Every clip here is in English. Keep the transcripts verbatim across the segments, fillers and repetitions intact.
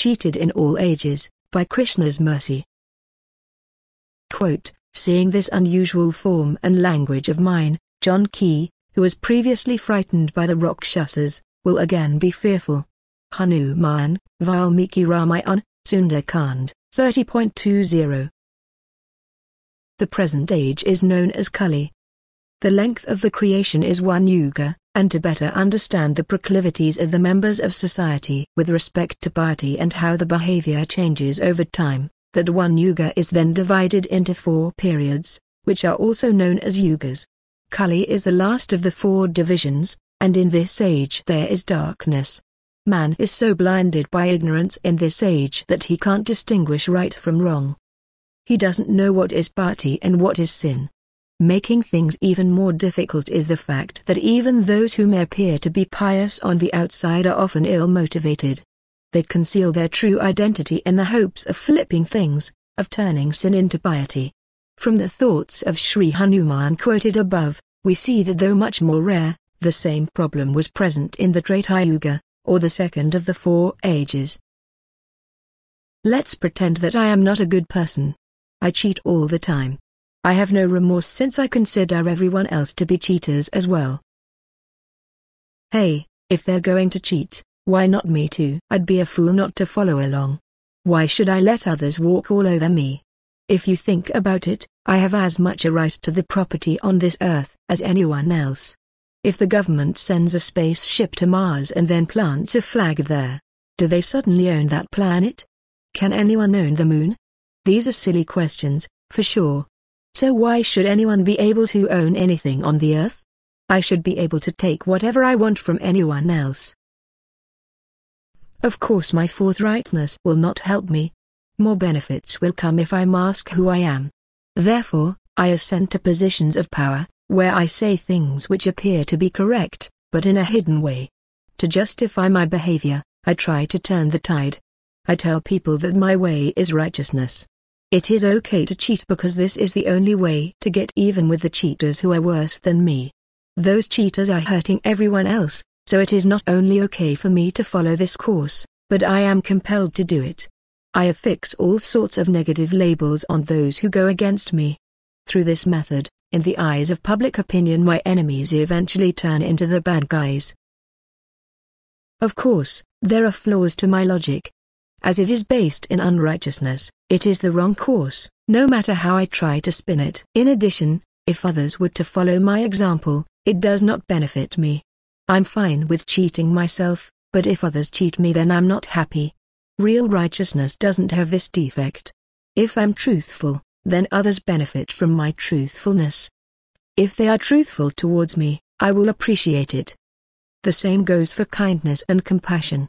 cheated in all ages, by Krishna's mercy. Quote, seeing this unusual form and language of mine, John Key, who was previously frightened by the Rakshasas, will again be fearful. Hanuman, Valmiki Ramayana, Sundar-Kand, thirty point two zero. The present age is known as Kali. The length of the creation is one yuga, and to better understand the proclivities of the members of society with respect to piety and how the behavior changes over time, that one yuga is then divided into four periods, which are also known as yugas. Kali is the last of the four divisions, and in this age there is darkness. Man is so blinded by ignorance in this age that he can't distinguish right from wrong. He doesn't know what is piety and what is sin. Making things even more difficult is the fact that even those who may appear to be pious on the outside are often ill-motivated. They conceal their true identity in the hopes of flipping things, of turning sin into piety. From the thoughts of Sri Hanuman quoted above, we see that though much more rare, the same problem was present in the Treta Yuga, or the second of the four ages. Let's pretend that I am not a good person. I cheat all the time. I have no remorse since I consider everyone else to be cheaters as well. Hey, if they're going to cheat, why not me too? I'd be a fool not to follow along. Why should I let others walk all over me? If you think about it, I have as much a right to the property on this earth as anyone else. If the government sends a spaceship to Mars and then plants a flag there, do they suddenly own that planet? Can anyone own the moon? These are silly questions, for sure. So why should anyone be able to own anything on the earth? I should be able to take whatever I want from anyone else. Of course my forthrightness will not help me. More benefits will come if I mask who I am. Therefore, I ascend to positions of power, where I say things which appear to be correct, but in a hidden way. To justify my behavior, I try to turn the tide. I tell people that my way is righteousness. It is okay to cheat because this is the only way to get even with the cheaters who are worse than me. Those cheaters are hurting everyone else, so it is not only okay for me to follow this course, but I am compelled to do it. I affix all sorts of negative labels on those who go against me. Through this method, in the eyes of public opinion, my enemies eventually turn into the bad guys. Of course, there are flaws to my logic. As it is based in unrighteousness, it is the wrong course, no matter how I try to spin it. In addition, if others were to follow my example, it does not benefit me. I'm fine with cheating myself, but if others cheat me then I'm not happy. Real righteousness doesn't have this defect. If I'm truthful, then others benefit from my truthfulness. If they are truthful towards me, I will appreciate it. The same goes for kindness and compassion.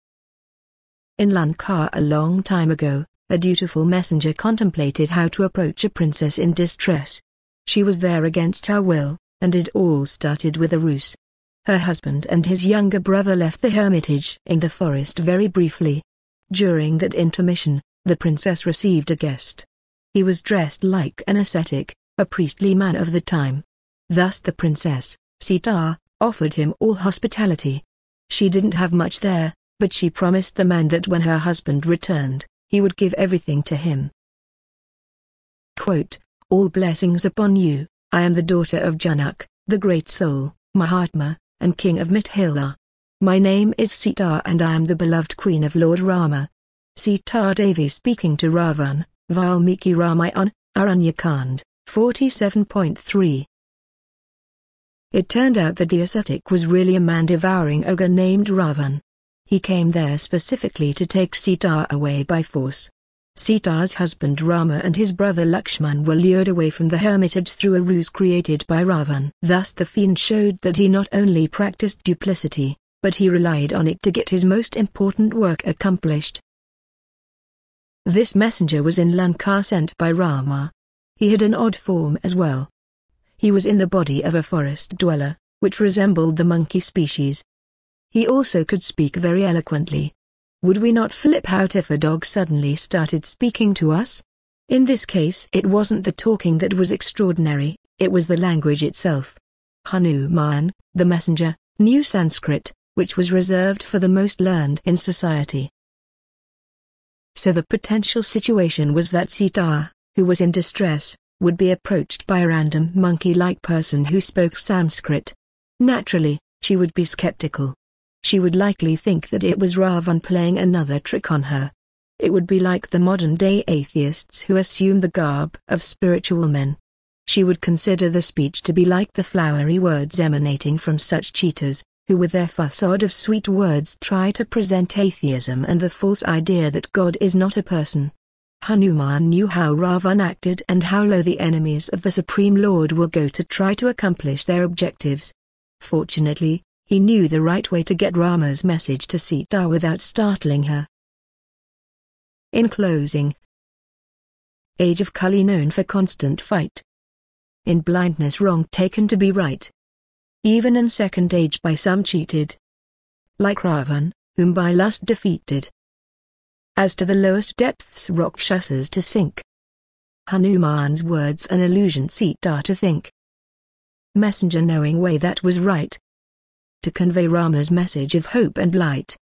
In Lanka a long time ago, a dutiful messenger contemplated how to approach a princess in distress. She was there against her will, and it all started with a ruse. Her husband and his younger brother left the hermitage in the forest very briefly. During that intermission, the princess received a guest. He was dressed like an ascetic, a priestly man of the time. Thus the princess, Sita, offered him all hospitality. She didn't have much there, but she promised the man that when her husband returned, he would give everything to him. Quote, all blessings upon you, I am the daughter of Janak, the great soul, Mahatma, and king of Mithila. My name is Sita and I am the beloved queen of Lord Rama. Sita Devi speaking to Ravan, Valmiki Ramayana, Aranyakand, forty-seven point three. It turned out that the ascetic was really a man-devouring ogre named Ravan. He came there specifically to take Sita away by force. Sita's husband Rama and his brother Lakshman were lured away from the hermitage through a ruse created by Ravan. Thus the fiend showed that he not only practiced duplicity, but he relied on it to get his most important work accomplished. This messenger was in Lanka sent by Rama. He had an odd form as well. He was in the body of a forest dweller, which resembled the monkey species. He also could speak very eloquently. Would we not flip out if a dog suddenly started speaking to us? In this case it wasn't the talking that was extraordinary, it was the language itself. Hanuman, the messenger, knew Sanskrit, which was reserved for the most learned in society. So the potential situation was that Sita, who was in distress, would be approached by a random monkey-like person who spoke Sanskrit. Naturally, she would be skeptical. She would likely think that it was Ravan playing another trick on her. It would be like the modern-day atheists who assume the garb of spiritual men. She would consider the speech to be like the flowery words emanating from such cheaters, who with their facade of sweet words try to present atheism and the false idea that God is not a person. Hanuman knew how Ravan acted and how low the enemies of the Supreme Lord will go to try to accomplish their objectives. Fortunately, he knew the right way to get Rama's message to Sita without startling her. In closing, Age of Kali known for constant fight. In blindness wrong taken to be right. Even in second age by some cheated. Like Ravan, whom by lust defeated. As to the lowest depths Rakshasas to sink. Hanuman's words an illusion Sita to think. Messenger knowing way that was right. To convey Rama's message of hope and light.